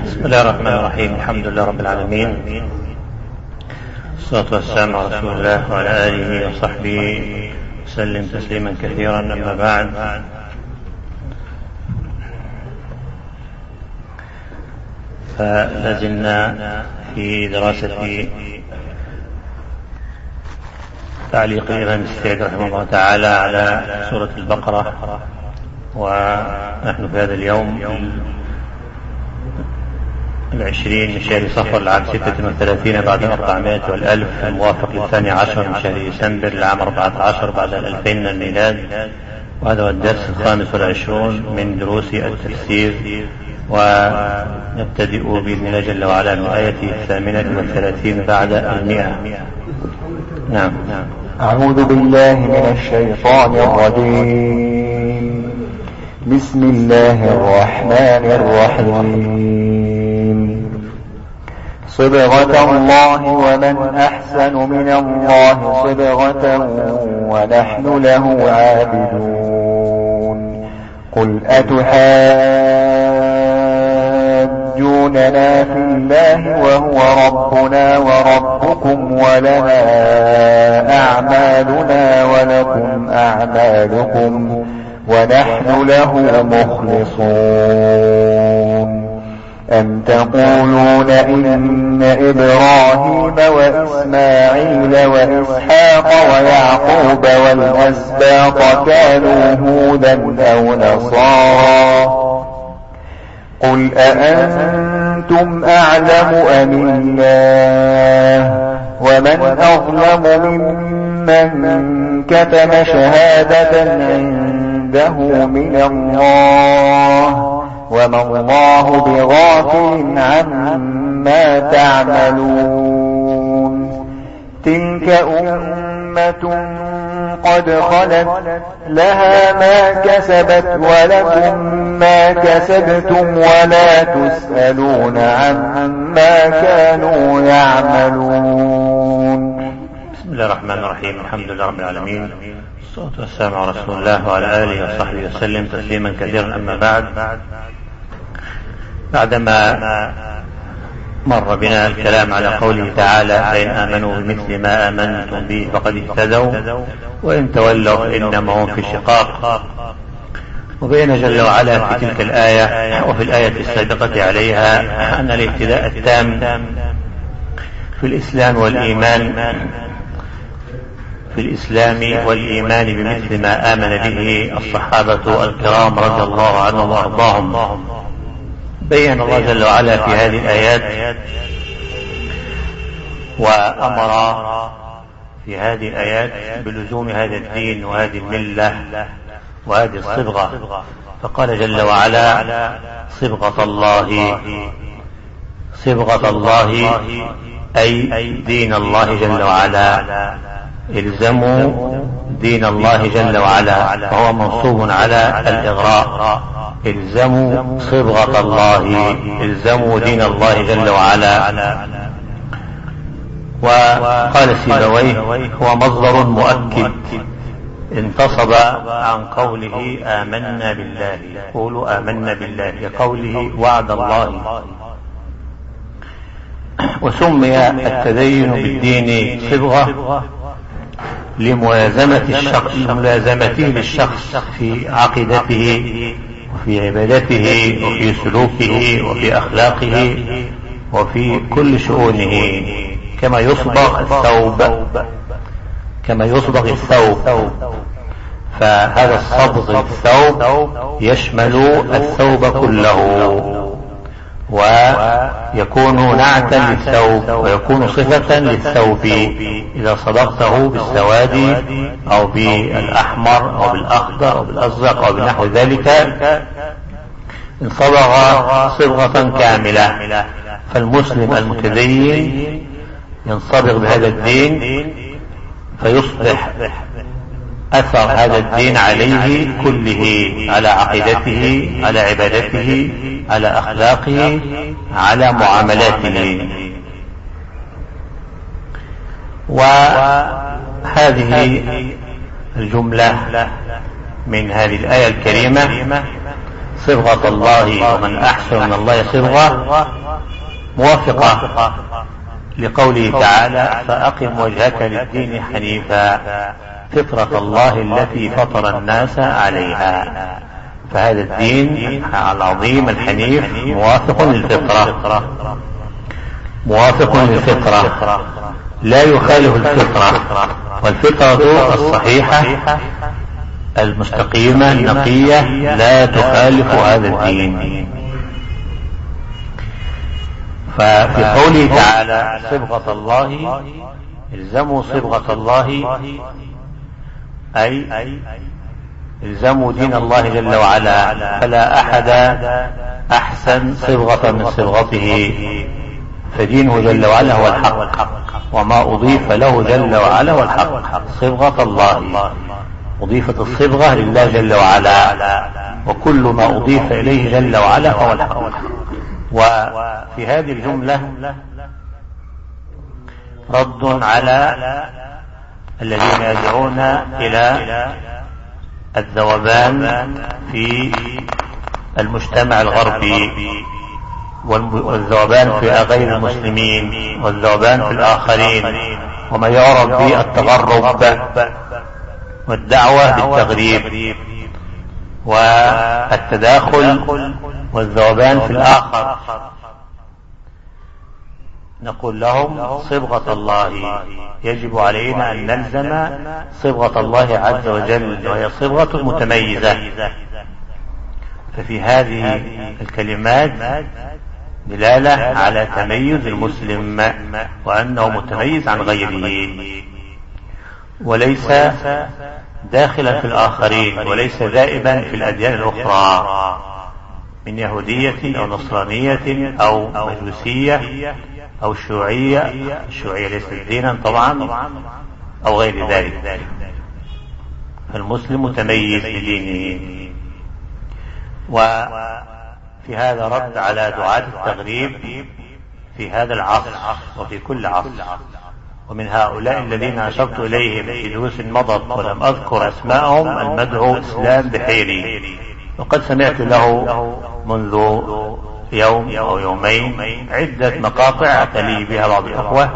بسم الله الرحمن الرحيم. الحمد لله رب العالمين، الصلاة والسلام على رسول الله وعلى آله وصحبه وسلم تسليما كثيرا. أما بعد، فلازلنا في دراسة تعليق الإمام السعدي رحمه الله تعالى على سورة البقرة، ونحن في هذا اليوم 20 من شهر صفر العام 36 بعد 400 والألف، الموافق ل12 من شهر ديسمبر العام 14 بعد 2000 من الميلاد. وهذا هو الدرس 25 من دروس التفسير، ونبتدئ بإذن الله جل وعلا من الآية 38 بعد 100. نعم. أعوذ بالله من الشيطان الرجيم. بسم الله الرحمن الرحيم. صبغة الله، ومن أحسن من الله صبغة ونحن له عابدون. قل أتحاجوننا في الله وهو ربنا وربكم، ولنا أعمالنا ولكم أعمالكم ونحن له مخلصون. أم تقولون إن إبراهيم وإسماعيل وإسحاق ويعقوب والأسباط كانوا هودا أو نصارى؟ قل أأنتم أعلم أم الله؟ ومن أظلم ممن كتم شهادة عنده من الله، وما الله بغافل عما تعملون. تلك أمة قد خلت، لها ما كسبت ولكم ما كسبتم، ولا تسألون عما كانوا يعملون. بسم الله الرحمن الرحيم. الحمد لله رب العالمين، الصلاة والسلام على رسول الله وعلى آله وصحبه وسلم تسليما كثيرا. أما بعد، بعدما مر بنا الكلام على قوله تعالى: فإن آمنوا بمثل ما آمنتم به فقد اهتدوا وإن تولوا فإنما هم في شقاق. وبين جل وعلا في تلك الآية وفي الآية السابقة عليها أن الاهتداء التام في الإسلام والإيمان بمثل ما آمن به الصحابة الكرام رضي الله عنهم وأرضاهم. بين الله جل وعلا في هذه الآيات وأمر في هذه الآيات بلزوم هذا الدين وهذه الملة وهذه الصبغة. فقال جل وعلا: صبغة الله أي دين الله جل وعلا. الزموا دين الله جل وعلا، وهو منصوب على الإغراء. الزموا صبغة الله، الزموا دين الله جل وعلا. وقال سيبويه: هو مصدر مؤكد انتصب عن قوله آمنا بالله. قولوا آمنا بالله لقوله وعد الله. وسمي التدين بالدين صبغة لملازمته للشخص في عقيدته وفي عبادته وفي سلوكه وفي أخلاقه وفي كل شؤونه، كما يصبغ الثوب. فهذا الصبغ الثوب يشمل الثوب كله، ويكون نعتا للثوب ويكون صفة للثوب. إذا صبغته بالسواد أو بالأحمر أو بالأخضر أو بالأزرق أو بنحو ذلك انصبغ صبغة كاملة. فالمسلم المتدين ينصبغ بهذا الدين فيصبح أثر هذا الدين عليه كله، على عقيدته، على عبادته، على أخلاقه، على معاملاته. وهذه الجملة من هذه الآية الكريمة صبغة الله ومن أحسن من الله صبغة موافقة لقوله تعالى فأقم وجهك للدين حنيفا فطرة الله التي فطر الناس عليها. فهذا الدين العظيم الحنيف موافق للفطرة لا يخالف الفطرة، والفطرة الصحيحة المستقيمة النقية لا تخالف هذا الدين. ففي قوله تعالى صبغة الله الزموا صبغة الله أي الزموا دين الله جل وعلا، فلا أحد أحسن صبغة من صبغته، فدينه جل وعلا هو الحق، وما أضيف له جل وعلا هو الحق. صبغة الله أضيفت الصبغة لله جل وعلا، وكل ما أضيف إليه جل وعلا هو الحق. وفي هذه الجملة رد على الذين يدعون إلى الذوبان في المجتمع الغربي، والذوبان في غير المسلمين، والذوبان في الآخرين، وما يعرف بالتغرب والدعوة بالتغريب والتداخل والذوبان في الآخر. نقول لهم صبغة الله يجب علينا أن نلزم صبغة الله عز وجل، وهي صبغة متميزة. ففي هذه الكلمات دلالة على تميز المسلم، وأنه متميز عن غيره، وليس داخلا في الآخرين، وليس ذائبا في الأديان الأخرى من يهودية أو نصرانية أو مجوسية أو الشيوعية. الشيوعية ليست دينا طبعا أو غير ذلك. فالمسلم متميز بدينه. وفي هذا رد على دعاة التغريب في هذا العصر وفي كل عصر، ومن هؤلاء الذين أشرت إليهم في دروس مضت ولم أذكر أسماءهم المدعو إسلام بحيري، وقد سمعت له منذ يوم أو يومين عدة مقاطع أتلي بها بعض الأخوة.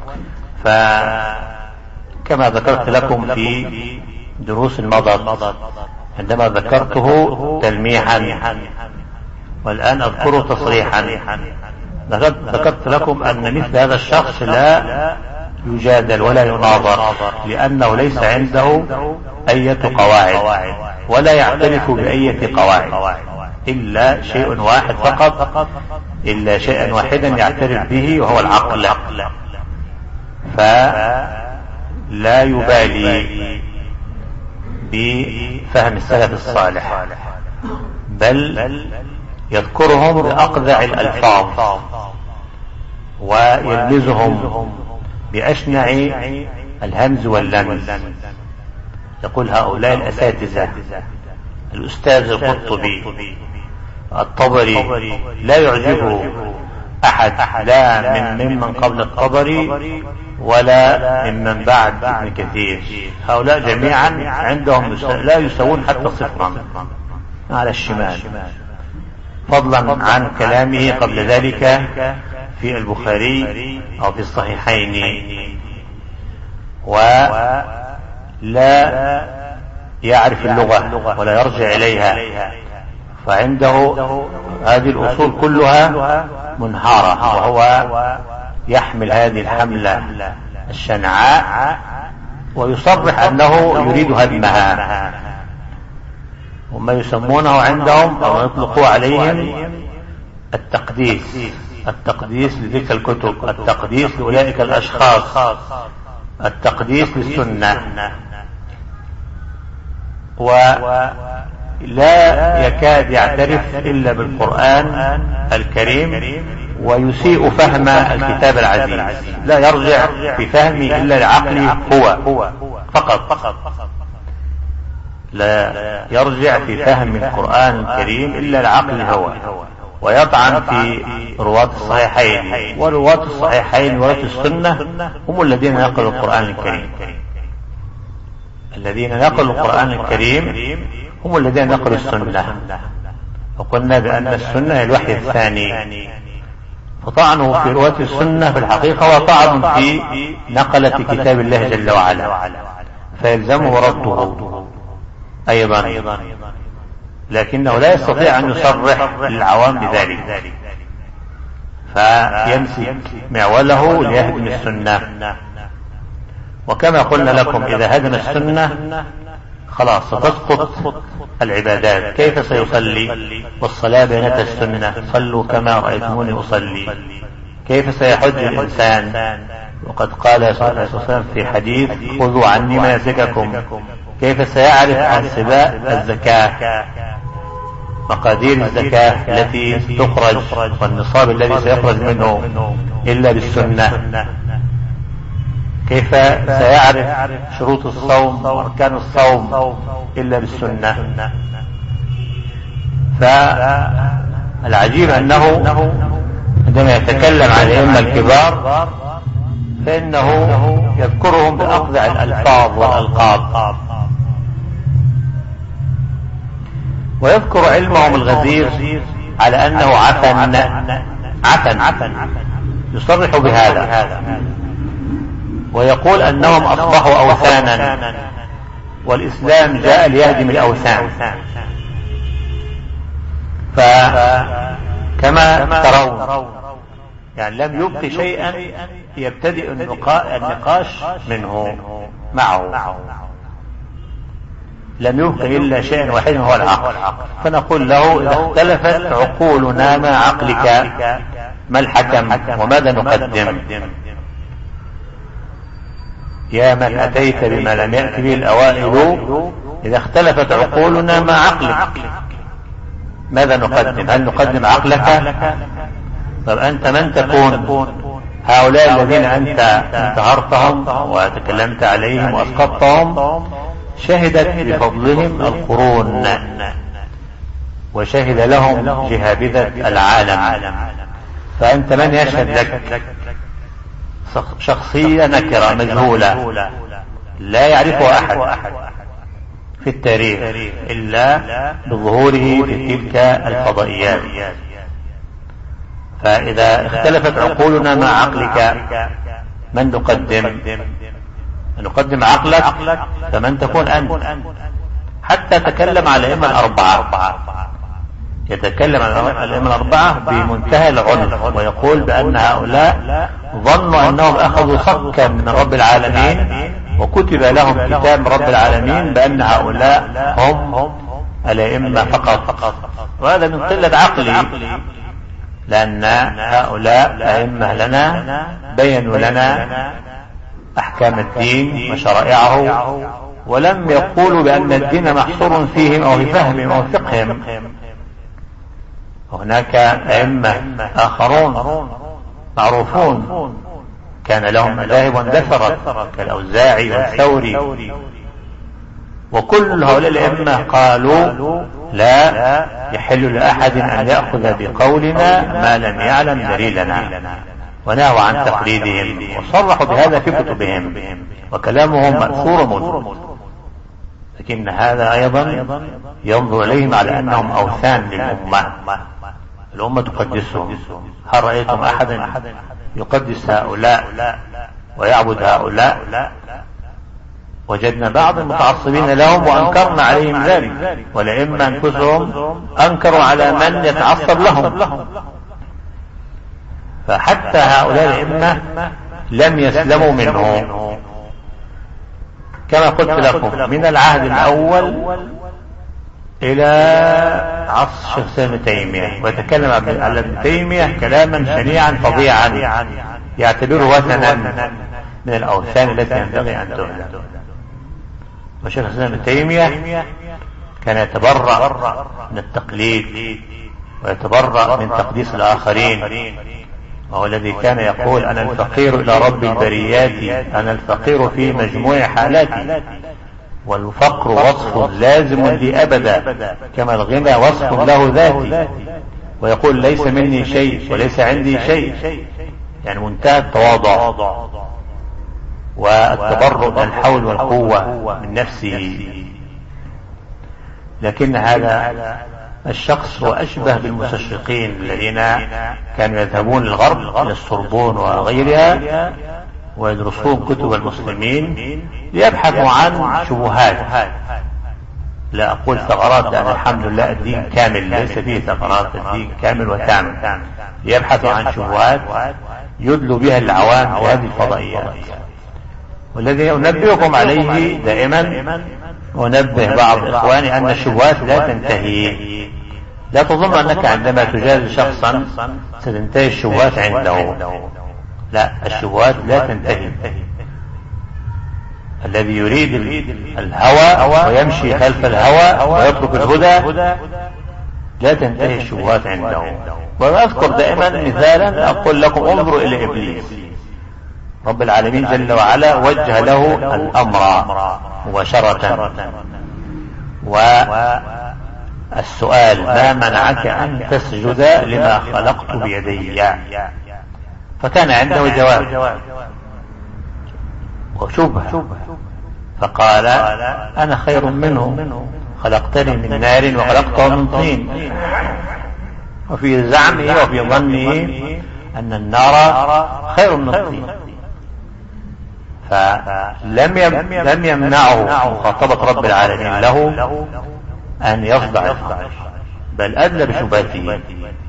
فكما ذكرت لكم في دروس مضت عندما ذكرته تلميحا، والآن أذكره تصريحا، ذكرت لكم أن مثل هذا الشخص لا يجادل ولا يناظر، لأنه ليس عنده أي قواعد ولا يعترف بأي قواعد إلا شيء واحد فقط، إلا شيئا واحدا يعترف به وهو العقل. فلا يبالي بفهم السلف الصالح، بل يذكرهم بأقذع الألفاظ ويلمزهم بأشنع الهمز واللمز. يقول هؤلاء الأساتذة، الأستاذ القرطبي، الطبري لا يعجبه أحد، لا ممن قبل الطبري ولا ممن بعد ابن كثير. هؤلاء جميعا عندهم لا يسوون حتى صفرا على الشمال، فضلا عن كلامه قبل ذلك في البخاري أو في الصحيحين. ولا يعرف اللغة ولا يرجع إليها، فعنده هذه الأصول كلها منهارة، وهو يحمل هذه الحملة الشنعاء ويصرح أنه يريد هدمها. وما يسمونه عندهم أو يطلقوا عليهم التقديس لتلك الكتب، التقديس لأولئك الأشخاص، التقديس للسنة. ولا يكاد يعترف إلا بالقرآن الكريم، ويسيء فهم الكتاب العزيز، لا يرجع في فهمه إلا لعقله هو فقط، لا يرجع في فهم القرآن الكريم إلا لعقله هو، ويطعن في رواة الصحيحين. ورواة الصحيحين ورواة السنة هم الذين نقلوا القرآن الكريم، الذين نقلوا القرآن الكريم هم الذين نقلوا السنة. وقلنا بأن السنة هي الوحي الثاني، فطعنه في رواة السنة في الحقيقة هو طعن في نقلة كتاب الله جل وعلا، فيلزمه رده أيضا، لكنه لا يستطيع أن يصرح للعوام بذلك، فيمسك معوله ليهدم السنة. وكما قلنا لكم إذا هدم السنة خلاص ستسقط العبادات. كيف سيصلي والصلاة بينة السنة؟ صلوا كما رأيتموني أصلي. كيف سيحج الإنسان وقد قال صلى الله عليه وسلم في حديث خذوا عني مناسككم؟ كيف سيعرف عن سباء الزكاة مقادير الزكاة التي تخرج والنصاب الذي سيخرج منه إلا بالسنة؟ كيف سيعرف شروط الصوم وأركان الصوم إلا بالسنة؟ فالعجيب أنه عندما يتكلم عن الأئمة الكبار فإنه يذكرهم بأفظع الألفاظ والألقاب، ويذكر علمهم الغزير على أنه عفن يصرح بهذا، ويقول أنهم أصبحوا أوثانا والإسلام جاء ليهدم الأوثان. فكما ترون يعني لم يبق شيئا يبتدئ النقاش منه معه، لم يبق إلا شيء واحد هو العقل. فنقول له إذا اختلفت عقولنا مع عقلك ما الحكم وماذا نقدم؟ يا من أتيت بما لم يأت به الأوائل، إذا اختلفت عقولنا مع عقلك ماذا نقدم؟ هل نقدم عقلك؟ طب أنت من تكون؟ هؤلاء الذين أنت انتهرتهم وتكلمت عليهم وأسقطتهم شهدت بفضلهم القرون وشهد لهم جهابذة العالم، فأنت من يشهد لك؟ شخصية نكرة مجهولة لا يعرفها أحد في التاريخ إلا بظهوره في تلك الفضائيات. فإذا اختلفت عقولنا مع عقلك من نقدم؟ نقدم عقلك، فمن تكون أنت؟ حتى تكلم على الأئمة الأربعة، يتكلم عن الأئمة الأربعة بمنتهى العنف ويقول بأن هؤلاء ظنوا أنهم أخذوا صكا من رب العالمين وكتب لهم كتاب رب العالمين بأن هؤلاء هم الأئمة فقط، وهذا من قلة عقلي، لأن هؤلاء أئمة لنا بينوا لنا أحكام الدين وشرائعه، ولم يقولوا بأن الدين محصور فيهم أو في فهمهم أو فقههم. هناك أئمة آخرون معروفون كان لهم مذاهب واندثرت كالأوزاعي والثوري، وكل هؤلاء الأئمة قالوا لا يحل لأحد أن يأخذ بقولنا ما لم يعلم دليلنا، ونهوا عن تقليدهم وصرحوا بهذا في كتبهم وكلامهم مأثور موجود. لكن هذا أيضا ينظر إليهم على أنهم أوثان للأمة، الأمة تقدسهم. هل رأيتم أحدا يقدس هؤلاء ويعبد هؤلاء؟ وجدنا بعض المتعصبين لهم وأنكرنا عليهم ذلك، والأئمة أنفسهم أنكروا على من يتعصب لهم. فحتى هؤلاء الأئمة لم يسلموا منه، كما قلت لكم من العهد الأول إلى عصر شيخ ابن تيمية، ويتكلم على ابن تيمية كلاما شنيعا فظيعا يعتبره وثنا من الأوثان التي ينبغي أن تهدم. وشيخ ابن تيمية كان يتبرأ من التقليد ويتبرأ من تقديس الآخرين، وهو الذي كان يقول أنا الفقير إلى رب البريات، أنا الفقير في مجموع حالاتي، والفقر وصف لازم لي أبدا كما الغنى وصف له ذاتي. ويقول ليس مني شيء وليس عندي شيء، يعني منتهى التواضع والتبرؤ من الحول والقوة من نفسه. لكن هذا الشخص هو أشبه بالمستشرقين الذين كانوا يذهبون للغرب إلى السوربون وغيرها ويدرسون كتب المسلمين ليبحثوا عن شبهات. لا أقول ثغرات، لأن الحمد لله الدين كامل ليس فيه ثغرات، الدين كامل وتام. ليبحثوا عن شبهات يدلوا بها العوام في هذه الفضائيات. والذي أنبهكم عليه دائما، ونبه بعض إخواني، أن الشبهات لا تنتهي. لا تظن أنك عندما تجادل شخصا ستنتهي الشبهات عنده، لا، الشبهات لا تنتهي. الذي يريد الهوى ويمشي خلف الهوى ويترك الهدى لا تنتهي الشبهات عنده. وأذكر دائما مثالا أقول لكم: انظروا إلى إبليس. رب العالمين جل وعلا وجه له الأمر مباشرة، والسؤال: ما منعك أن تسجد لما خلقت بيدي؟ فكان عنده جواب وشبهة، فقال: أنا خير منه، خلقتني من نار وخلقته من طين. وفي زعمه وفي ظنه أن النار خير من الطين، فلم يمنعه مخاطبة رب العالمين له أن يصدع، بل أدلى بشبهته.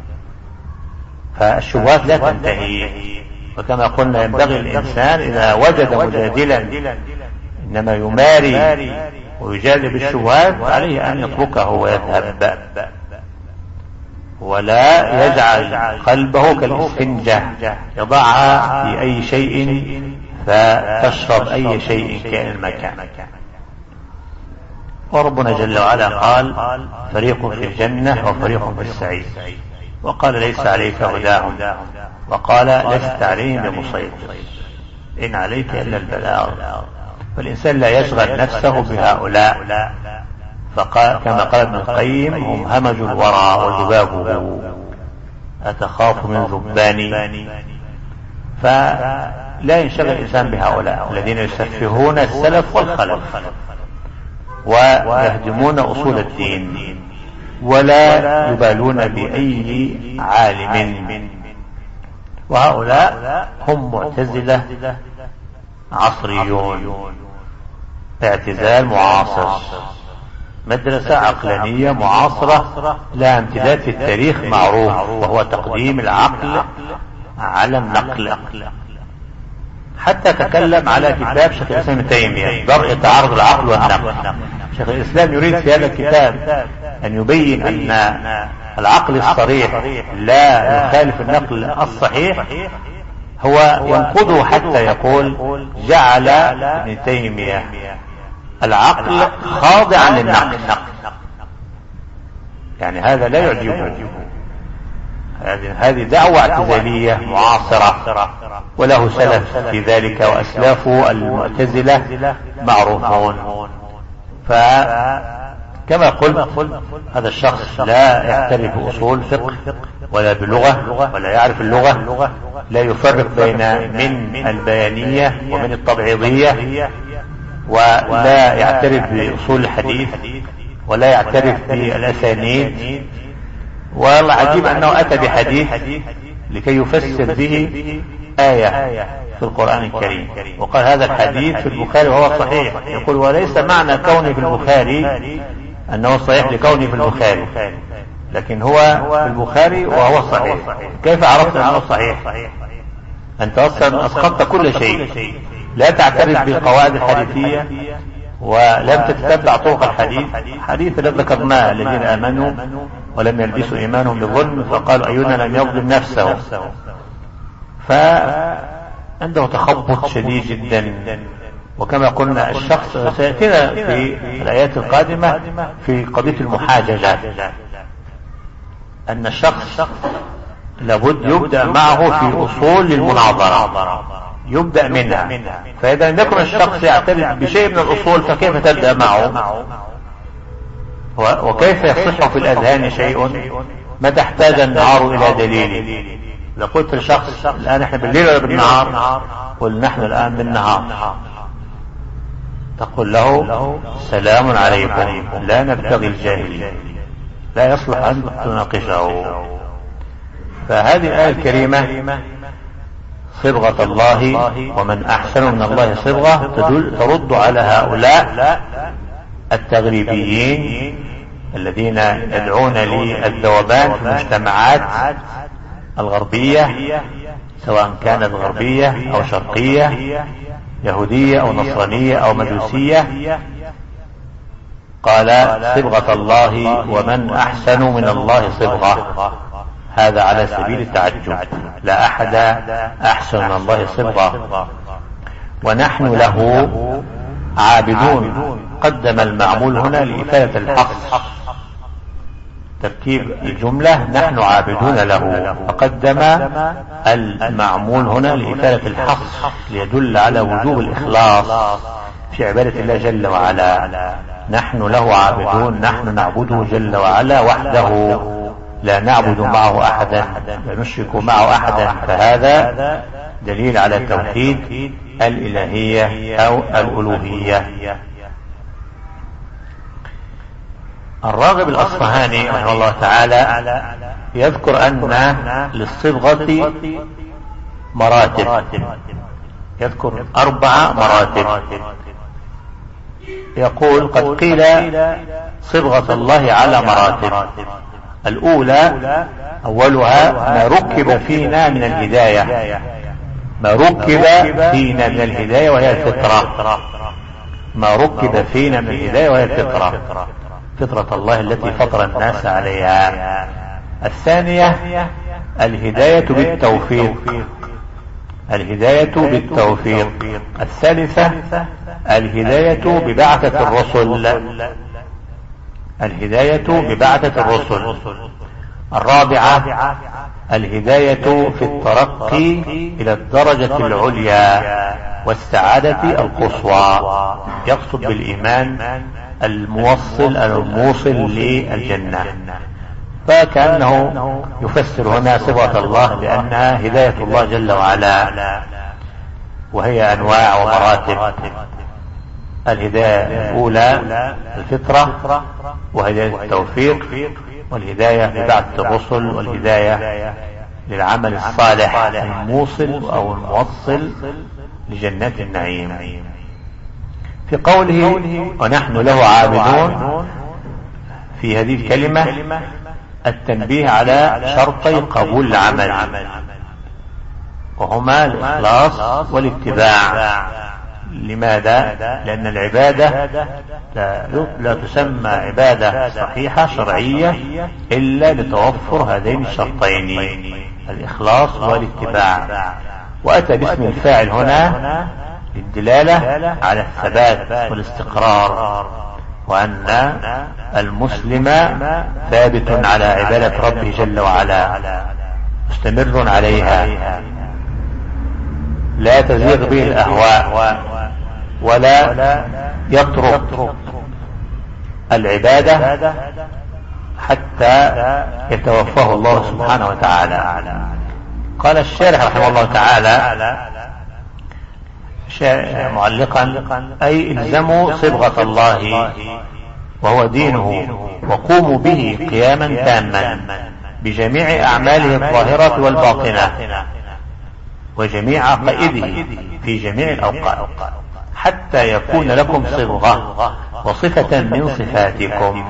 فالشبهات لا تنتهي. وكما قلنا ينبغي الإنسان إذا وجد مجادلا إنما يماري ويجادل بالشبهات عليه أن يتركه ويذهب، ولا يجعل قلبه كالإسفنجة يضعها في أي شيء فتشرب أي شيء كائن المكان. وربنا جل وعلا قال: فريق في الجنة وفريق في السعير، وقال: ليس عليك هداهم، وقال: لست عليهم بمسيطر، إن عليك إلا البلاغ. فالإنسان لا يشغل نفسه بهؤلاء، كما قال ابن القيم: هم همج الورى وذبابه، أتخاف من ذباني. فلا ينشغل الإنسان بهؤلاء الذين يسفهون السلف والخلف ويهدمون أصول الدين ولا يبالون بأي عالم. وهؤلاء هم معتزلة عصريون، اعتزال معاصر، مدرسة عقلانية معاصرة لها امتداد في التاريخ معروف، وهو تقديم العقل على النقل. حتى تكلم على كتاب شيخ الإسلام ابن تيمية درء تعارض العقل والنقل. شيخ الإسلام يريد في هذا الكتاب أن يبين أن العقل الصريح لا يخالف النقل الصحيح. هو ينقضه حتى يقول: جعل ابن تيمية العقل خاضعا للنقل. يعني هذا لا يعجبه، هذه دعوة اعتزالية معاصرة، وله سلف في ذلك، وأسلافه المعتزلة معروفون. فكما قلت هذا الشخص لا يعترف بأصول فقه ولا بلغة ولا يعرف اللغة، لا يفرق بين من البيانية ومن التبعيضية، ولا يعترف بأصول الحديث ولا يعترف بالأسانيد. والله عجيب أنه أتى بحديث لكي يفسر به آية في القرآن الكريم، وقال: هذا الحديث في البخاري وهو صحيح. يقول: وليس معنى كوني في البخاري أنه صحيح لكوني في البخاري، لكن هو في البخاري وهو صحيح. كيف عرفت أنه صحيح؟ أنت أصلا أسقطت كل شيء، لا تعترف بالقواعد الحديثية ولم تتبع طرق الحديث. حديث الذي ذكرناه: الذين آمنوا ولم يلبسوا إيمانهم بالظلم فقالوا أينا لم يظلم نفسه. فعنده تخبط شديد جدا. وكما قلنا الشخص سيأتينا في الآيات القادمة في قضية المحاججة، أن الشخص لابد يبدأ معه في أصول المناظرة، يبدأ منها. فإذا لم يكن الشخص يعترف بشيء من الأصول فكيف تبدأ معه؟ وكيف يصح في الأذهان شيء متى احتاج النهار إلى دليل؟ لو قلت لشخص: الآن نحن بالليل ولا بالنهار؟ قل: نحن الآن بالنهار. تقول له: سلام عليكم، لا نبتغي الجاهلين. لا يصلح أن تناقشه. فهذه الآية الكريمة صبغة الله ومن أحسن من الله صبغة ترد على هؤلاء التغريبيين الذين يدعون للذوبان في المجتمعات الغربية، سواء كانت غربية أو شرقية، يهودية أو نصرانية أو مجوسية. قال صبغة الله ومن أحسن من الله صبغة، هذا على سبيل التعجب، لا أحد أحسن من الله صبغة. ونحن له عابدون، قدم المعمول هنا لإفادة الحق، تركيب الجملة نحن عابدون له، فقدم المعمول هنا لإفادة الحق ليدل على وجوب الإخلاص في عبادة الله جل وعلا. نحن له عابدون، نحن نعبده جل وعلا وحده، لا نعبد معه أحدا، لا نشرك معه أحدا. فهذا دليل على توحيد الإلهية أو الألوهية. الراغب الأصفهاني رحمه الله تعالى يذكر أن للصبغة مراتب، يذكر 4 مراتب. يقول قد قيل صبغة الله على مراتب. الأولى أولها ما ركب فينا من الهداية، ما ركب فينا من الهداية وهي الفطرة، ما ركب فينا من الهداية وهي الفطرة، فطرة الله التي فطر الناس عليها. الثانية الهداية بالتوفيق، الهداية بالتوفيق. الثالثة الهداية ببعثة الرسل، الهداية ببعثة الرسل. الرابعة الهداية في الترقي إلى الدرجة العليا والسعادة القصوى، يقصد بالإيمان الموصل للجنة. فكأنه يفسر هنا صبغة الله بأنها هداية الله جل وعلا، وهي أنواع ومراتب. الهداية الأولى الفطرة، وهداية التوفيق، والهداية لبعثة الرسل، والهداية للعمل الصالح الموصل أو الموصل لجنات النعيم. في قوله ونحن له عابدون، في هذه الكلمة التنبيه على شرطي قبول العمل، وهما الإخلاص والاتباع. لماذا؟ لأن العبادة لا تسمى عبادة صحيحة شرعية إلا لتوفر هذين الشرطين، الإخلاص والاتباع. وأتى باسم الفاعل هنا للدلالة على الثبات والاستقرار، وأن المسلم ثابت على عبادة ربه جل وعلا، مستمر عليها، لا تزيغ به الأهواء ولا يترك العبادة حتى يتوفاه الله سبحانه وتعالى. قال الشارح رحمه الله تعالى معلقا أي الزموا صبغة الله وهو دينه، وقوموا به قياما تاما بجميع أعماله الظاهرة والباطنة وجميع عقائده في جميع الأوقات، حتى يكون لكم صبغة وصفة من صفاتكم.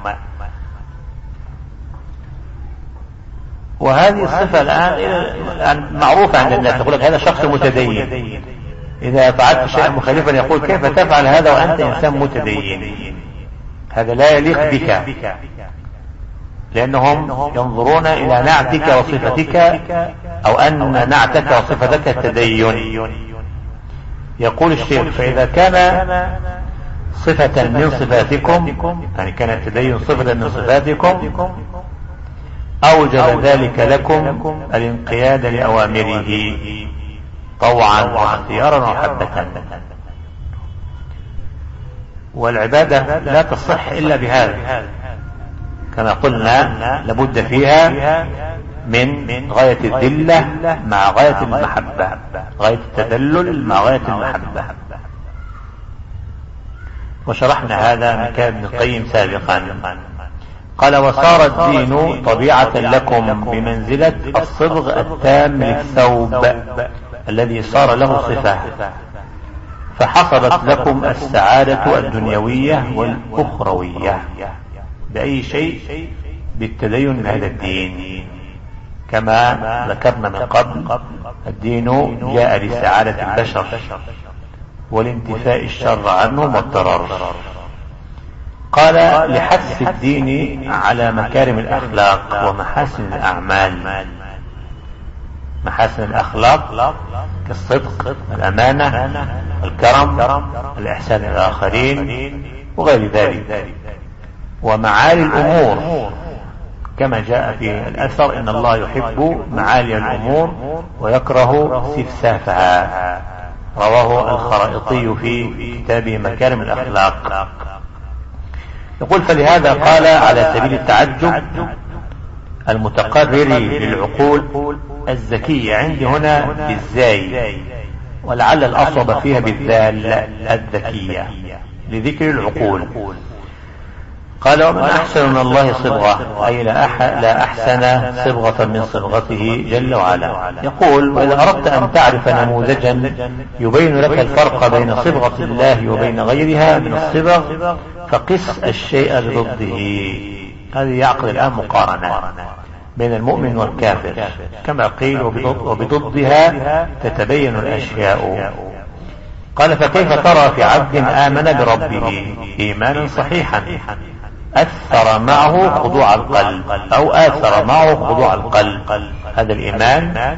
وهذه الصفة الآن معروفة عند الناس، يقول لك هذا شخص متدين، إذا فعلت شيئا مخالفا يقول كيف تفعل هذا وأنت إنسان متدين؟ هذا لا يليق بك، لأنهم ينظرون إلى نعتك وصفتك، أو أن نعتك وصفتك التدين. يقول الشيخ فإذا كان صفة من صفاتكم، يعني كان التدين صفة من صفاتكم، أوجب ذلك لكم الانقياد لأوامره طوعا واختيارا ومحبة. والعبادة لا تصح إلا بهذا، كما قلنا لابد فيها من غاية الذلة مع غاية المحبة، غاية التذلل مع غاية المحبة. وشرحنا هذا من كلام ابن القيم سابقا. قال وصار الدين طبيعة لكم بمنزلة الصبغ التام للثوب الذي صار له صفة، فحصلت لكم السعادة الدنيوية والأخروية بأي شيء بالتدين من هذا الدين. كما ذكرنا من قبل الدين جاء لسعادة البشر والانتفاء الشر عنهم والضرر. قال لحث الدين على مكارم الأخلاق ومحاسن الأعمال. محاسن الأخلاق كالصدق، الأمانة، الكرم، الإحسان إلى الآخرين وغير ذلك. ومعالي الأمور كما جاء في الأثر إن الله يحب معالي الأمور ويكره سفسافها، رواه الخرائطي في كتابه مكارم الأخلاق. يقول فلهذا قال على سبيل التعجب المتقرر للعقول الذكية، عندي هنا بالزاي ولعل الأصوب فيها بالذال الذكية لذكر العقول. قال ومن أحسن من الله صبغة، أي لا أحسن صبغة من صبغته جل وعلا. يقول وإذا أردت أن تعرف نموذجا يبين لك الفرق بين صبغة الله وبين غيرها من الصبغ فقس الشيء بضده. هذه يعقل الآن مقارنة بين المؤمن والكافر كما قيل وبضدها تتبين الأشياء. قال فكيف ترى في عبد آمن بربه إيمانا صحيحا أثر معه خضوع القلب أو آثر معه خضوع القلب، هذا الإيمان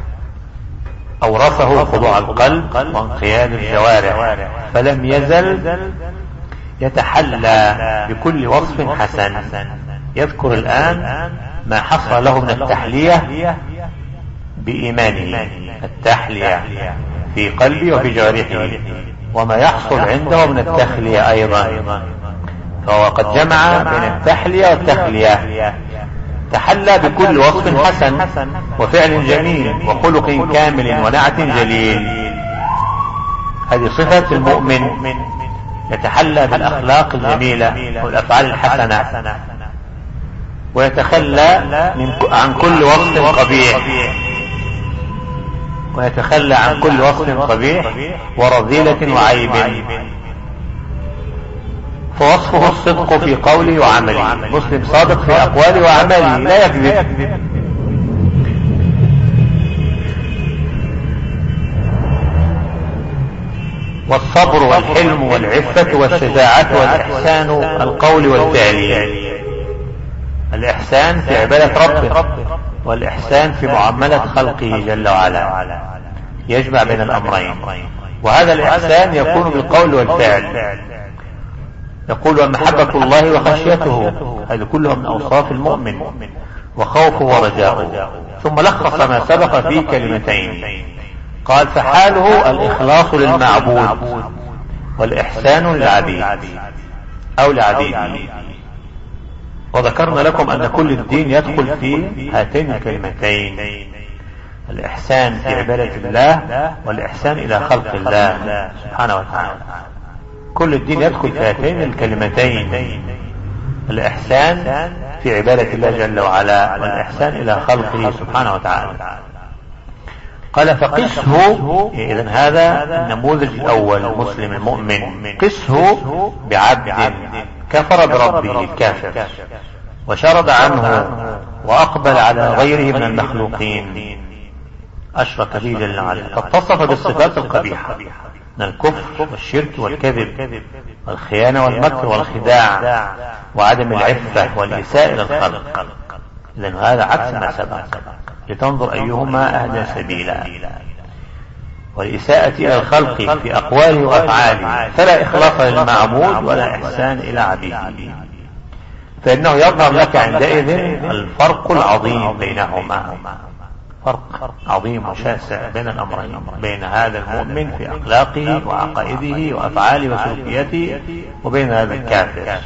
أورثه خضوع القلب وانقياد الجوارح، فلم يزل يتحلى بكل وصف حسن. يذكر الآن ما حصل له من التحلية بإيمانه، التحلية في قلبه وفي جوارحه، وما يحصل عنده من التخلية أيضا. فهو قد جمع بين التحلية والتخلية، تحلى بكل وصف حسن وفعل جميل وخلق كامل ونعت جليل. هذه صفة المؤمن، يتحلى بالأخلاق الجميلة والأفعال الحسنة ويتخلى عن كل وصف قبيح، ويتخلى عن كل وصف قبيح ورذيلة وعيب. فوصفه الصدق في قوله وعمله، مسلم صادق في أقواله وأعماله لا يكذب. والصبر والحلم والعفة والشجاعة والإحسان القول والفعل. الإحسان في عبادة ربه والإحسان في معاملة خلقه جل وعلا، يجمع بين الأمرين. وهذا الإحسان يكون بالقول والفعل. يقول ومحبة الله وخشيته، هذه كلها من أوصاف المؤمن، وخوفه ورجاؤه. ثم لخص ما سبق في كلمتين، قال فحاله الإخلاص للمعبود والإحسان للعبيد أو لعبيده. وذكرنا لكم أن كل الدين يدخل في هاتين الكلمتين، الإحسان في عبادة الله والإحسان إلى خلق الله سبحانه وتعالى. كل الدين يدخل في هاتين الكلمتين، الإحسان في عبادة الله جل وعلا والإحسان إلى خلقه سبحانه وتعالى. قال فقسه، إذن هذا النموذج الأول المسلم المؤمن، قسه بعبد كفر بربه الكافر وشرد عنه وأقبل على غيره من المخلوقين، أشرك به جل وعلا، فاتصف بالصفات القبيحة من الكفر والشرك والكذب والخيانة والمكر والخداع وعدم العفة والإساءة إلى الخلق. إذن هذا عكس ما سبق، لتنظر أيهما أهدى سبيلا. والإساءة إلى الخلق في أقواله وأفعاله، فلا إخلاص للمعبود ولا إحسان إلى عبيده، فإنه يظهر لك عندئذ الفرق العظيم بينهما، فرق عظيم وشاسع بين الأمرين، بين هذا المؤمن في أخلاقه وعقائده وأفعاله وسلوكياته وبين هذا الكافر.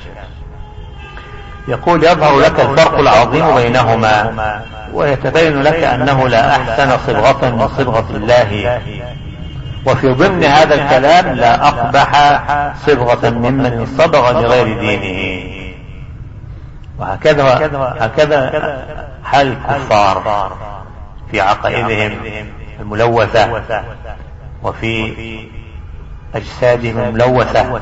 يقول يظهر لك الفرق العظيم بينهما ويتبين لك أنه لا أحسن صبغة من صبغة الله، وفي ضمن هذا الكلام لا أقبح صبغة ممن صبغ لغير دينه. هكذا حال الكفار في عقائدهم الملوثة وفي أجسادهم الملوثة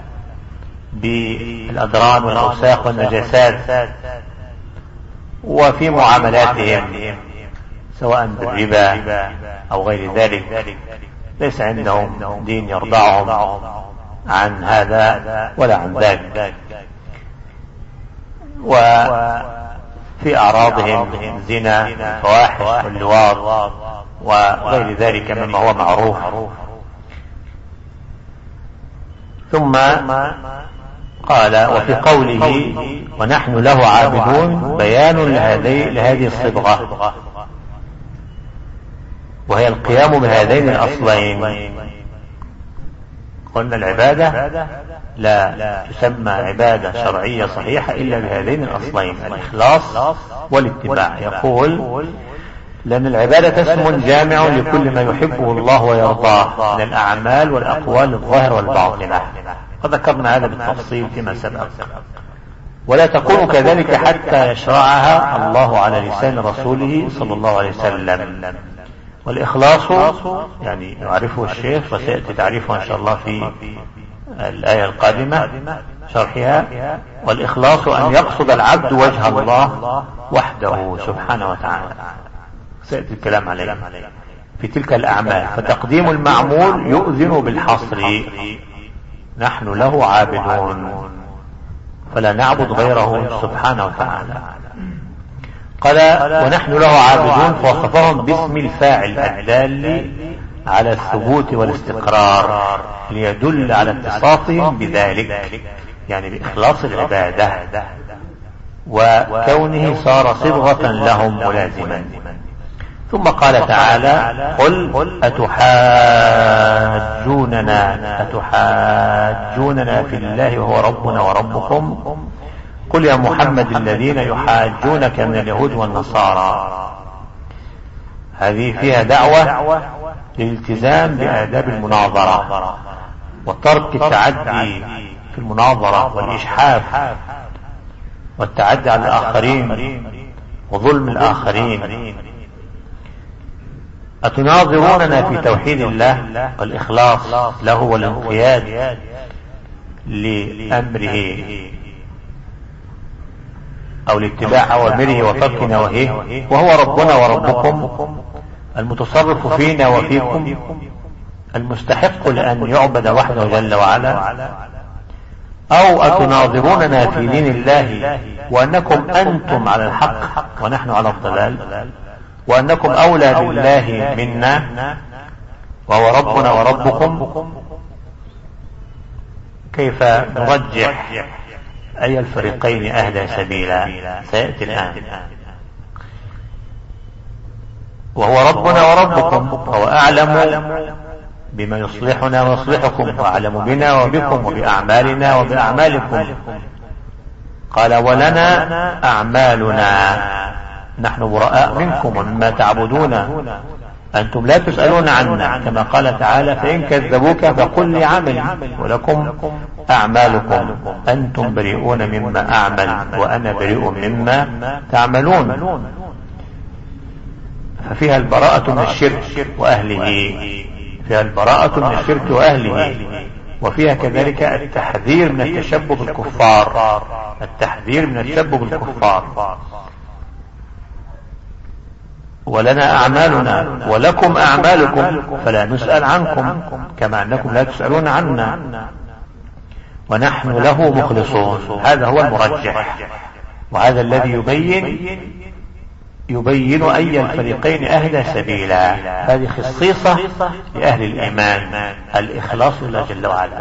بالأدران والأوساخ والنجاسات وفي معاملاتهم سواء بالربا أو غير ذلك. ليس عندهم دين يرضعهم عن هذا ولا عن ذاك. وفي أعراضهم الزنا والفواحش واللواط وغير ذلك مما هو معروف. ثم قال وفي قوله ونحن له عابدون بيان لهذه الصبغة، وهي القيام بهذين الأصلين. قلنا العبادة لا تسمى عبادة شرعية صحيحة إلا بهذين الأصلين، الإخلاص والاتباع. يقول لأن العبادة اسم جامع لكل ما يحبه الله ويرضاه من الأعمال والأقوال الظاهرة والباطنة، وذكرنا هذا بالتفصيل فيما سبق. ولا تكون كذلك حتى يشرعها الله على لسان رسوله صلى الله عليه وسلم. والإخلاص يعني يعرفه الشيخ وسيأتي تعريفه إن شاء الله في الآية القادمة شرحها. والإخلاص أن يقصد العبد وجه الله وحده سبحانه وتعالى، سيأتي الكلام عليه في تلك الأعمال. فتقديم المعمول يؤذن بالحصر، نحن له عابدون فلا نعبد غيره سبحانه وتعالى. قال ونحن له عابدون فوصفهم باسم الفاعل الدال على الثبوت والاستقرار ليدل على اتصافهم بذلك، يعني بإخلاص العبادة وكونه صار صبغة لهم ملازما. ثم قال تعالى قل أتحاجوننا في الله وهو ربنا وربكم قل يا محمد الذين يحاجونك من اليهود والنصارى. هذه فيها دعوة للالتزام بآداب المناظرة وترك التعدي في المناظرة والإجحاف والتعدي على الآخرين وظلم الآخرين. أتناظروننا في توحيد الله والإخلاص له والانقياد لأمره أو لاتباع أوامره وترك نواهيه، وهو ربنا وربكم المتصرف فينا وفيكم المستحق لأن يعبد وحده جل وعلا. أو أتناظروننا في دين الله وأنكم أنتم على الحق ونحن على الضلال، وأنكم أولى بالله منا وهو ربنا وربكم. كيف نرجح أي الفريقين أهدى سبيلا سيأتي الآن. وهو ربنا وربكم وهو أعلم بما يصلحنا ويصلحكم وأعلم بنا وبكم وبأعمالنا وبأعمالكم. قال ولنا أعمالنا نحن براء منكم ومما تعبدون أنتم لا تسألون عنا، كما قال تعالى فإن كذبوك فقل لي عملي ولكم أعمالكم أنتم بريئون مما أعمل وأنا بريء مما تعملون. ففيها البراءة من الشرك وأهله، فيها البراءة من الشرك وأهله، وفيها كذلك التحذير من التشبه بالكفار، التحذير من التشبه بالكفار. ولنا أعمالنا ولكم أعمالكم فلا نسأل عنكم كما أنكم لا تسألون عنا ونحن له مخلصون. هذا هو المرجح، وهذا الذي يبين أي الفريقين أهدى سبيلا. هذه خصيصة لأهل الإيمان، الإخلاص لله جل وعلا.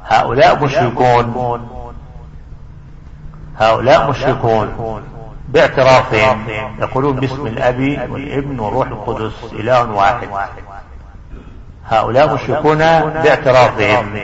هؤلاء مشركون باعترافهم، يقولون باسم الأب والابن والروح القدس إله واحد. هؤلاء مشركون باعترافهم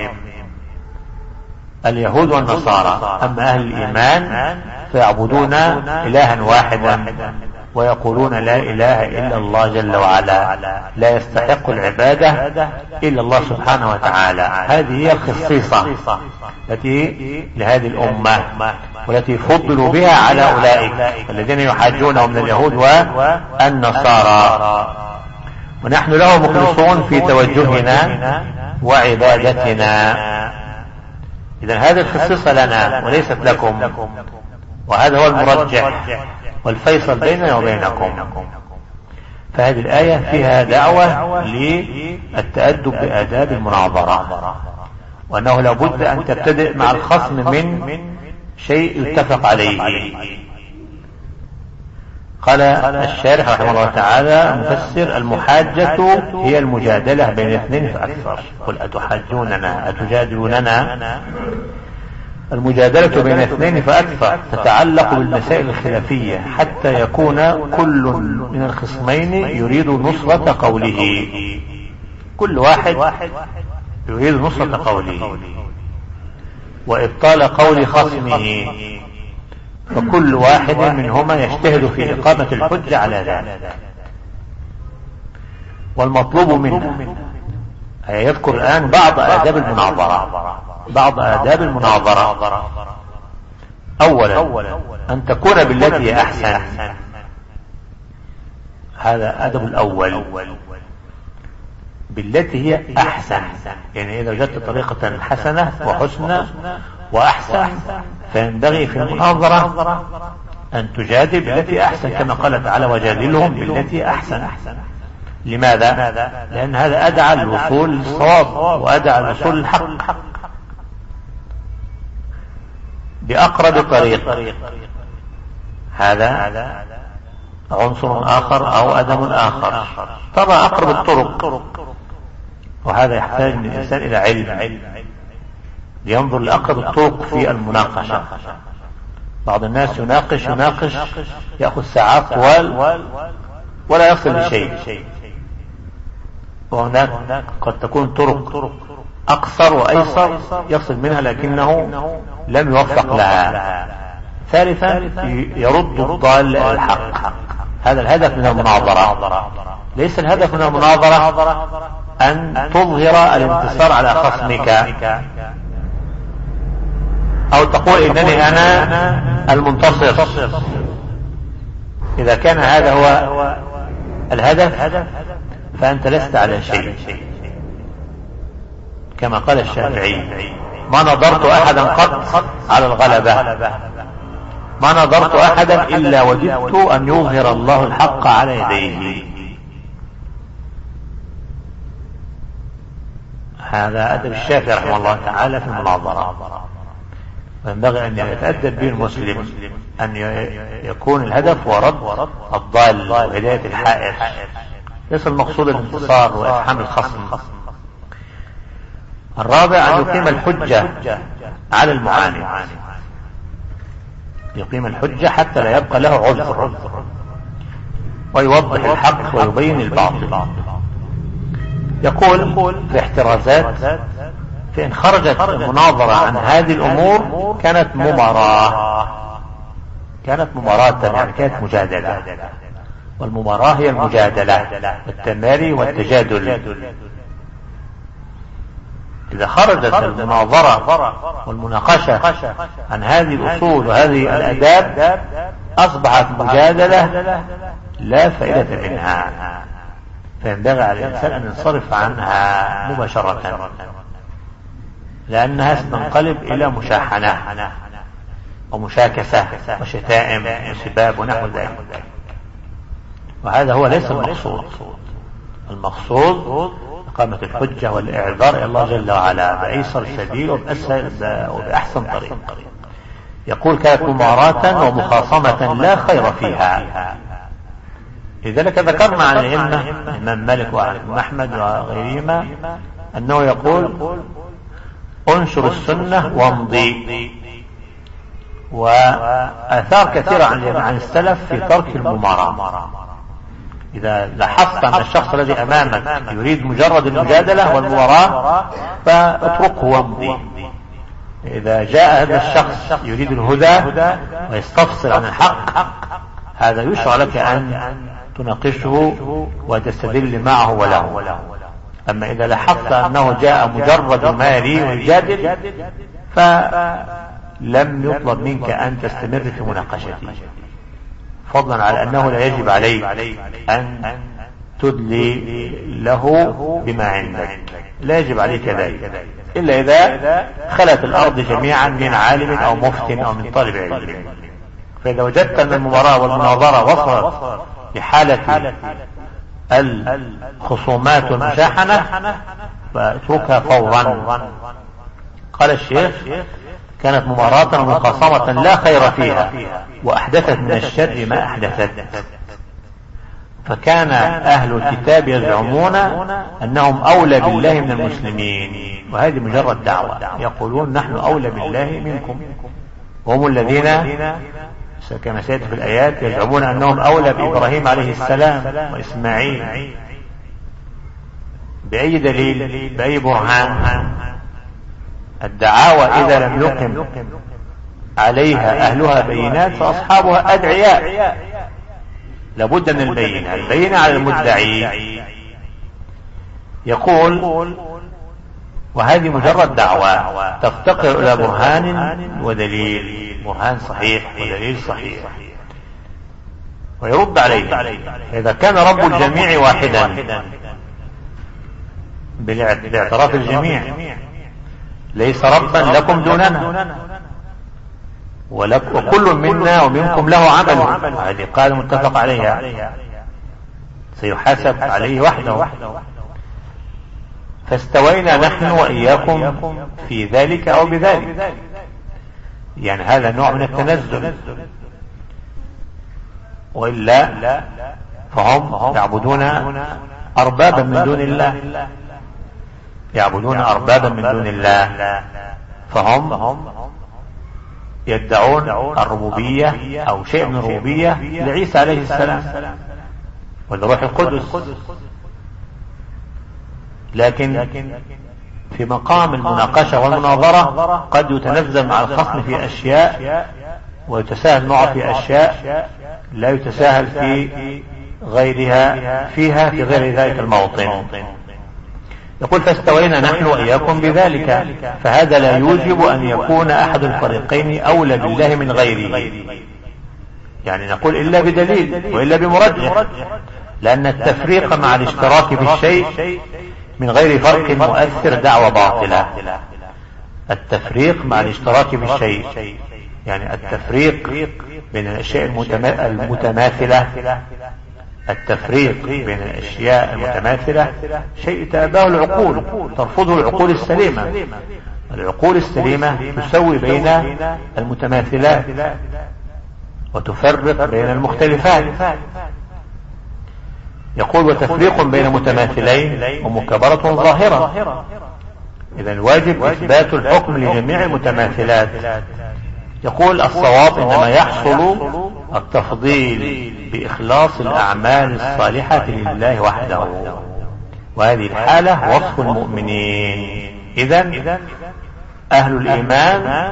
اليهود والنصارى. أما أهل الإيمان فيعبدون إلها واحدا ويقولون لا إله إلا الله جل وعلا، لا يستحق العبادة إلا الله سبحانه وتعالى. هذه هي الخصيصة التي لهذه الأمة والتي فضلوا بها على أولئك الذين يحاجونه من اليهود والنصارى، ونحن له مخلصون في توجهنا وعبادتنا. إذن هذه الخصيصة لنا وليست لكم، وهذا هو المرجح والفيصل بيننا وبينكم. فهذه الآية فيها دعوة للتأدب بآداب المناظرة، وأنه لابد أن تبتدئ مع الخصم من شيء يتفق عليه. قال الشارح رحمه الله تعالى مفسر: المحاجة هي المجادلة بين اثنين فأكثر. قل أتحاجوننا أتجادلوننا. المجادلة بين اثنين فأكثر تتعلق بالمسائل الخلافية حتى يكون كل من الخصمين يريد نصرة قوله، كل واحد يريد نصرة قوله وإبطال قول خصمه، فكل واحد منهما يجتهد في إقامة الحجة على ذلك. والمطلوب منه يذكر الآن بعض آداب المناظرة. أولا أن تكون بالتي هي أحسن، هذا أدب الأول، بالتي هي أحسن. يعني إذا وجدت طريقة حسنة وحسنى وأحسن فينبغي في المناظرة أن تجادل بالتي أحسن، كما قال تعالى: وجادلهم بالتي أحسن. لماذا؟ لأن هذا أدعى الوصول للصواب وأدعى الوصول للحق بأقرب طريق. هذا عنصر آخر أو أدم آخر. طبعا أقرب الطرق، وهذا يحتاج من الإنسان إلى علم لينظر لأقرب الطرق في المناقشة. بعض الناس يناقش يأخذ ساعات طوال ولا يصل لشيء، وهناك قد تكون طرق أقصر وأيسر يصل منها لكنه لم يوفق لها. ثالثا يرد الضال الحق. هذا الهدف من المناظرة. ليس الهدف من المناظرة أن تظهر الانتصار على خصمك أو تقول إنني أنا المنتصر. إذا كان هذا هو الهدف فأنت لست على شيء، كما قال الشافعي: ما نظرت أحدا قط على الغلبة، ما نظرت أحدا إلا وددت أن يظهر الله الحق على يديه. هذا أدب الشافعي رحمه الله تعالى في المناظرة، وينبغي أن يتأدب به المسلم، أن يكون الهدف ورد الضال وهداية الحائر، ليس المقصود الانتصار وإفحام الخصم. الرابع أن يقيم الحجة على المعاند، يقيم الحجة حتى لا يبقى له عذر، ويوضح الحق ويبين الباطل. يقول في احترازات: فإن خرجت المناظرة عن هذه الأمور كانت مماراة، يعني كانت مجادلة، والمماراة هي المجادلة والتماري والتجادل. إذا خرجت المناظرة والمناقشة عن هذه الأصول وهذه الآداب أصبحت مجادلة لا فائدة منها، فينبغي على الإنسان أن ينصرف عنها مباشرة، لأنها ستنقلب إلى مشاحنة ومشاكسة وشتائم وسباب ونحو ذلك، وهذا هو ليس المقصود إقامة الحجة والإعذار إلى الله جل وعلا بأيسر سبيل وبأحسن طريق. يقول: كانت مماراة ومخاصمة لا خير فيها. لذلك ذكرنا عن الأئمة الإمام مالك وعن أحمد وغيرهما أنه يقول: انشر السنة وامضي. وآثار كثيرة عن السلف في ترك المماراة. إذا لاحظت أن الشخص الذي أمامك يريد مجرد المجادلة والمماراة فاتركه وامضي. إذا جاء هذا الشخص يريد الهدى ويستفسر عن الحق، هذا يشرع لك أن تناقشه وتستدل معه وله. أما إذا لاحظت أنه جاء مجرد مالي ويجادل فلم يطلب منك أن تستمر في مناقشته، فضلا على أنه لا يجب عليك أن تدلي له بما عندك، لا يجب عليك ذلك إلا إذا خلت الأرض جميعا من عالم أو مفتن أو من طالب علم. فإذا وجدت أن المباراة والمناظرة وصلت لحالة الخصومات والمشاحنة فاتركها فورا. قال الشيخ: كانت مباراة ومخاصمة لا خير فيها وأحدثت من الشر ما أحدثت. فكان أهل الكتاب يزعمون أنهم أولى بالله من المسلمين، وهذه مجرد دعوة. يقولون نحن أولى بالله منكم، وهم الذين كما سيأتي في الآيات يزعمون أنهم أولى بإبراهيم عليه السلام وإسماعيل. بأي دليل؟ بأي برهان؟ الدعاوى إذا لم يقم عليها أهلها بينات فأصحابها أدعياء، لابد من البينة على المدعي. يقول: وهذه مجرد دعوة تفتقر إلى برهان ودليل، برهان صحيح ودليل صحيح، ويرد عليه. إذا كان رب الجميع واحدا باعتراف الجميع، ليس ربا لكم دوننا، وكل منا ومنكم له عمل، هذه قاعدة متفق عليها سيحاسب عليه وحده. فاستوينا نحن وإياكم في ذلك أو بذلك، يعني هذا نوع من التنزل، وإلا فهم يعبدون أربابا من دون الله، يعبدون أربابا من دون الله، فهم يدعون الربوبية أو شيء من الربوبية لعيسى عليه السلام والروح القدس. لكن في مقام المناقشة والمناظرة قد يتنزل مع الخصم في أشياء ويتساهل معه في أشياء لا يتساهل في غيرها فيها في غير ذلك الموطن. يقول: فاستوينا نحن وإياكم بذلك، فهذا لا يوجب أن يكون أحد الفريقين أولى بالله من غيره، يعني نقول إلا بدليل وإلا بمرجح، لأن التفريق مع الاشتراك في الشيء من غير فرق مؤثر دعوة باطلة. التفريق مع الاشتراك في الشيء، يعني التفريق بين الأشياء المتماثلة، التفريق بين الأشياء المتماثلة شيء تأباه العقول، ترفضه العقول السليمة. العقول السليمة تسوي بين المتماثلات وتفرق بين المختلفات. يقول: وتفريق بين متماثلين ومكابرة ظاهرة. إذا الواجب إثبات الحكم لجميع المتماثلات. يقول: الصواب إنما يحصل التفضيل بإخلاص الأعمال الصالحة لله وحده، وهذه الحالة وصف المؤمنين. إذن أهل الإيمان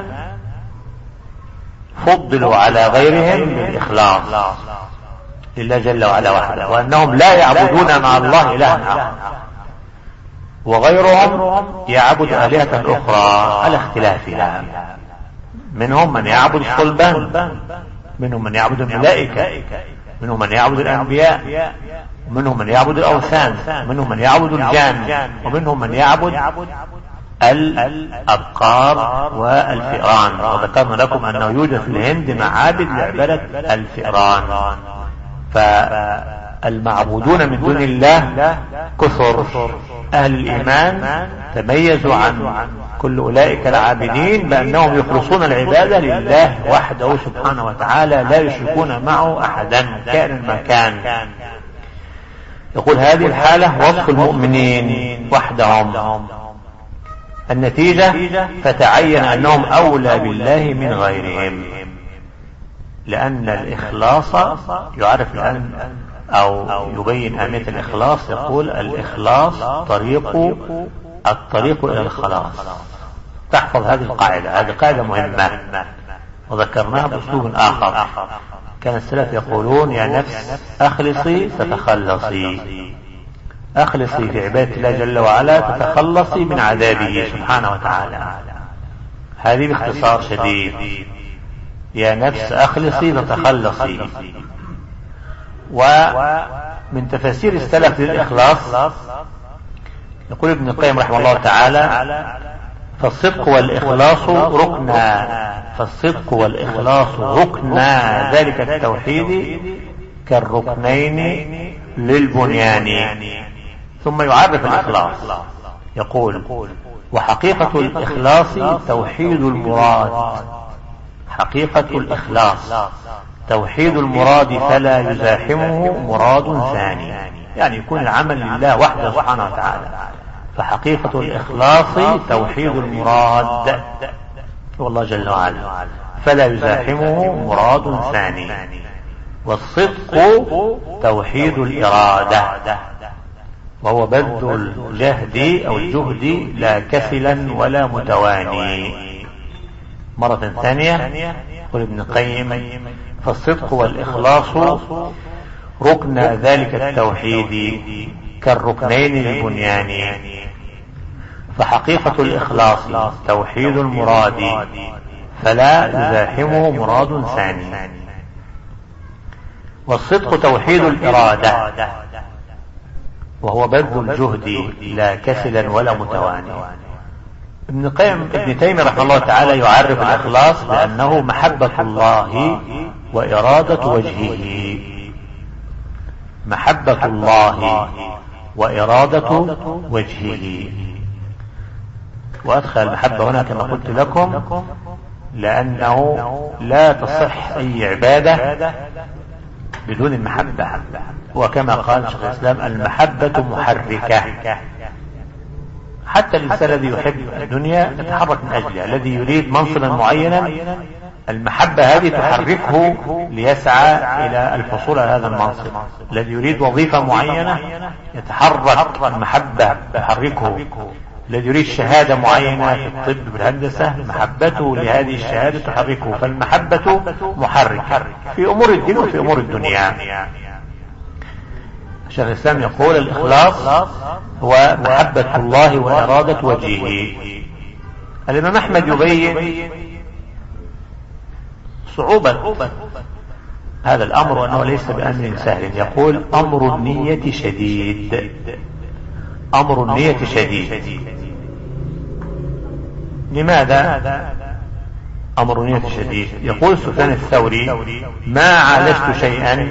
فضلوا على غيرهم بالإخلاص لله جل وعلا وحده، وأنهم لا يعبدون مع الله إلها آخر، وغيرهم يعبد آلهة أخرى على اختلافها. منهم من يعبد الصلبان، منهم من يعبد الملائكة، منهم من يعبد الأنبياء، ومنهم من يعبد الأوثان، ومنهم من يعبد الجان، ومنهم من يعبد الأبقار والفئران. وذكرنا لكم أنه يوجد في الهند معابد لعبادة الفئران. فالمعبودون من دون الله كثر. أهل الإيمان تميزوا عن كل أولئك العابدين بأنهم يخلصون العبادة لله وحده سبحانه وتعالى، لا يشركون معه أحدا كائنا ما كان. يقول: هذه الحالة وصف المؤمنين وحدهم. النتيجة: فتعين أنهم أولى بالله من غيرهم، لأن الإخلاص يعرف الآن أو يبين أهمية الإخلاص. يقول: الإخلاص الطريق إلى الخلاص. تحفظ هذه القاعدة، هذه قاعدة مهمة وذكرناها بأسلوب آخر. كان السلف يقولون يا نفس أخلصي ستخلصي، أخلصي في عبادة الله جل وعلا تتخلصي من عذابه سبحانه وتعالى. هذه باختصار شديد، يا نفس أخلصي تتخلصي. ومن تفاسير السلف للإخلاص يقول ابن القيم رحمه الله تعالى: فالصدق والإخلاص ركنا، فالصدق والإخلاص ركنا ذلك التوحيد كالركنين للبنيان. ثم يعرف الإخلاص يقول: وحقيقة الإخلاص توحيد المراد، حقيقة الإخلاص توحيد المراد فلا يزاحمه مراد ثاني، يعني يكون العمل لله وحده سبحانه وتعالى. فحقيقة الإخلاص توحيد المراد والله جل وعلا فلا يزاحمه مراد ثاني. والصدق توحيد الإرادة، وهو بذل الجهد أو الجهد لا كسلا ولا متواني. مرة ثانية يقول ابن القيم: فالصدق والإخلاص ركن ذلك التوحيد كالركنين للبنيان. فحقيقة الإخلاص توحيد المراد فلا يزاحمه مراد ثاني. والصدق توحيد الإرادة، وهو بذل الجهد لا كسلا ولا متواني. ابن تيمية رحمه الله تعالى يعرف الإخلاص بأنه محبة الله وإرادة وجهه، محبة الله وإرادة وجهه. وأدخل المحبة هنا كما قلت لكم لأنه لا تصح أي عبادة بدون المحبة، وكما قال شيخ الإسلام: المحبة محركة. حتى الإنسان الذي يحب الدنيا يتحرك من أجلها، الذي يريد منصبا معينا المحبة هذه تحركه ليسعى إلى الحصول على هذا المنصب. الذي يريد وظيفة معينة يتحرك، المحبة تحركه. الذي يريد شهادة معينة في الطب والهندسة محبته لهذه الشهادة تحركه. فالمحبة محركة في أمور الدين وفي أمور الدنيا. شيخ الإسلام يقول: الإخلاص هو محبة الله وإرادة وجهه. الإمام أحمد يبين صعوبة هذا الأمر وأنه ليس بأمر سهل. يقول: أمر النية شديد، أمر النية شديد. لماذا أمر النية شديد؟ يقول سفيان الثوري: ما عالجت شيئا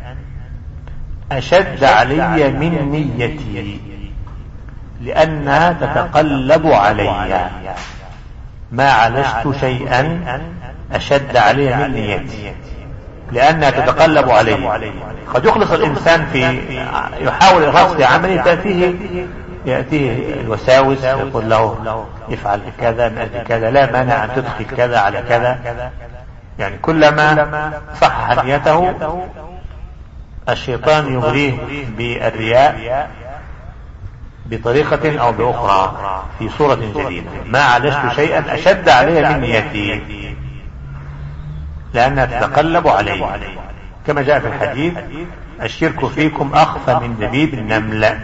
أشد علي من نيتي لأنها تتقلب علي. ما عالجت شيئا أشد علي من نيتي لأنها تتقلب علي. قد يخلص الإنسان في يحاول إخلاص في عمله، يأتيه الوساوس يقول له افعل كذا من أجل كذا، لا مانع أن تدخل كذا على كذا. يعني كلما صحح نيته الشيطان يغريه بالرياء بطريقة أو بأخرى في صورة جديدة. ما عالجت شيئا أشد علي من نيتي لأنها تتقلب علي، كما جاء في الحديث: الشرك فيكم أخفى من دبيب النمل.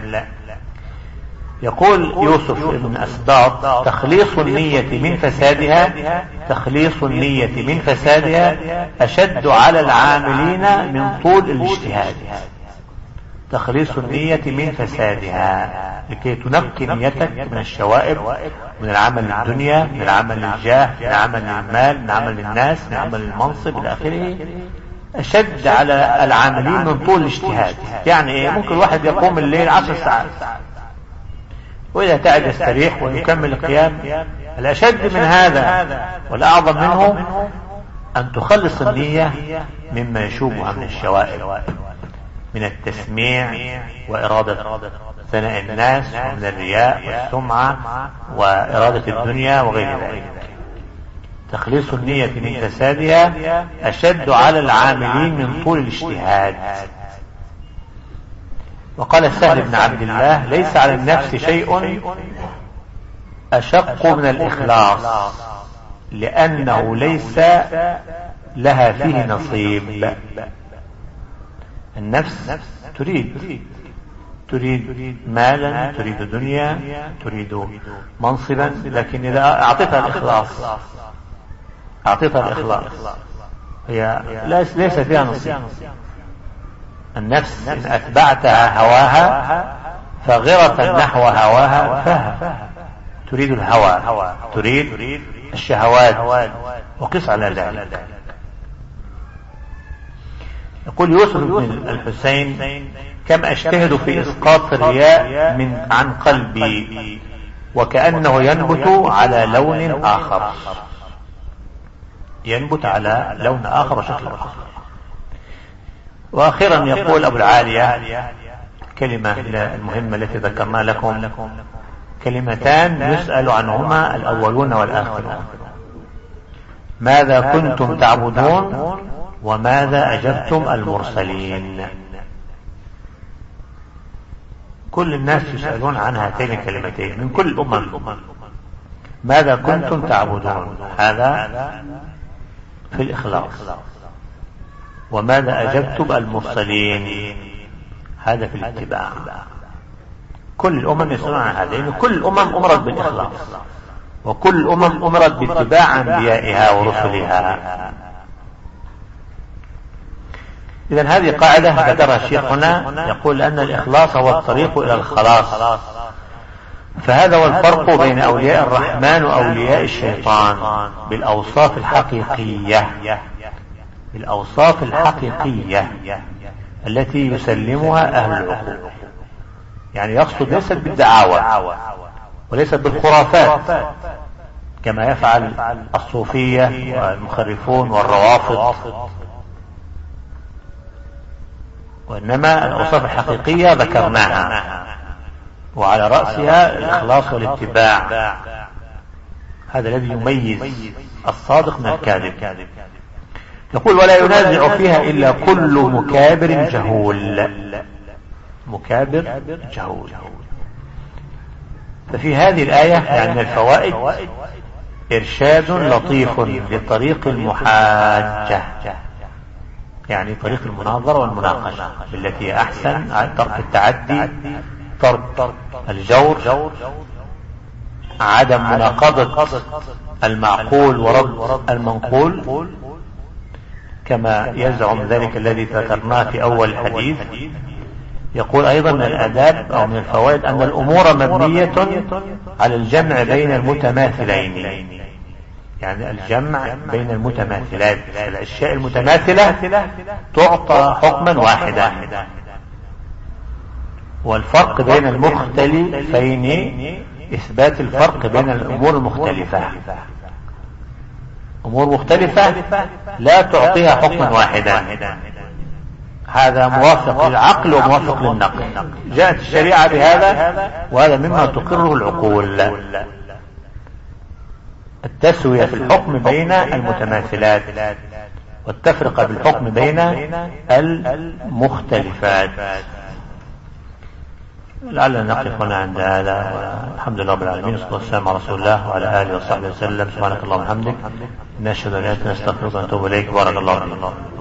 يقول يوسف بن أسباط: تخليص النية من فسادها، تخليص النية من فسادها أشد على العاملين من طول الاجتهاد. تخليص النية من فسادها لكي تنقي نيتك من الشوائب، من العمل للدنيا، من العمل للجاه، من العمل للمال، من العمل للناس، من العمل للمنصب إلى آخره. أشد على العاملين من طول الاجتهاد. يعني ممكن الواحد يقوم الليل 10 ساعات وإذا تعب يستريح ويكمل القيام. الأشد من هذا والأعظم منه أن تخلص النية مما يشوبها من الشوائب، من التسميع وإرادة ثناء الناس، ومن الرياء والسمعة وإرادة الدنيا وغير ذلك. تخليص النية من فسادها أشد على العاملين من طول الاجتهاد. وقال سهل بن عبد الله: ليس على النفس شيء أشق من الإخلاص، لأنه ليس لها فيه نصيب. النفس تريد مالا، تريد دنيا، تريد منصبا، لكن إذا أعطيتها الإخلاص هي ليس فيها نصيب. النفس إن أتبعتها هواها فغرة نحو هواها فها، تريد الهوى، تريد الشهوات، وقس على ذلك. يقول يوسف بن الحسين: كم أجتهد في إسقاط الرياء عن قلبي وكأنه ينبت على لون آخر، ينبت على لون آخر وشكل آخر. وأخيرا يقول أبو العالية كلمة المهمة التي ذكرنا لكم، كلمتان يسأل عنهما الأولون والآخرون: ماذا كنتم تعبدون وماذا أجبتم المرسلين. كل الناس يسألون عن هاتين الكلمتين من كل الأمم. ماذا كنتم تعبدون، هذا في الإخلاص، وماذا أجبتم المرسلين، هذا في الاتباع. كل الأمم يسألون عن هذين. كل الأمم أمرت بالإخلاص، وكل الأمم أمرت باتباع أنبيائها ورسلها. إذن هذه قاعدة ذكرها الشيخ هنا، يقول أن الإخلاص هو الطريق إلى الخلاص. فهذا هو الفرق بين أولياء الرحمن وأولياء الشيطان بالأوصاف الحقيقية التي يسلمها أهل العقول. يعني يقصد ليست بالدعاوى وليست بالخرافات كما يفعل الصوفية والمخرفون والروافض، وإنما الأوصاف الحقيقية ذكرناها، وعلى رأسها الإخلاص والاتباع. هذا الذي يميز الصادق من الكاذب. يقول: ولا ينازع فيها إلا كل مكابر جهول. ففي هذه الآية يعني من الفوائد إرشاد لطيف لطريق المحاجة، يعني طريق المناظرة والمناقشة بالتي هي أحسن، ترك التعدي، ترك الجور، عدم مناقضة المعقول ورد المنقول، كما يزعم ذلك الذي ذكرناه في أول الحديث. يقول أيضا من الآداب أو من الفوائد أن الأمور مبنية على الجمع بين المتماثلين، يعني الجمع بين المتماثلات. الأشياء المتماثلة تعطى حكما واحدا، والفرق بين المختلفين إثبات الفرق بين الأمور المختلفة. أمور مختلفة لا تعطيها حكما واحدا، هذا موافق للعقل وموافق للنقل. جاءت الشريعة بهذا، وهذا مما تقره العقول. التسوية في الحكم بين المتماثلات والتفرقة بالحكم بين المختلفات. لعلنا نقف هنا عند هذا. الحمد لله رب العالمين، والصلاة والسلام على رسول الله وعلى آله وصحبه وسلم. سبحانك اللهم وبحمدك، نشهد أن لا إله إلا أنت، نستغفرك ونتوب إليك. بارك الله فيك.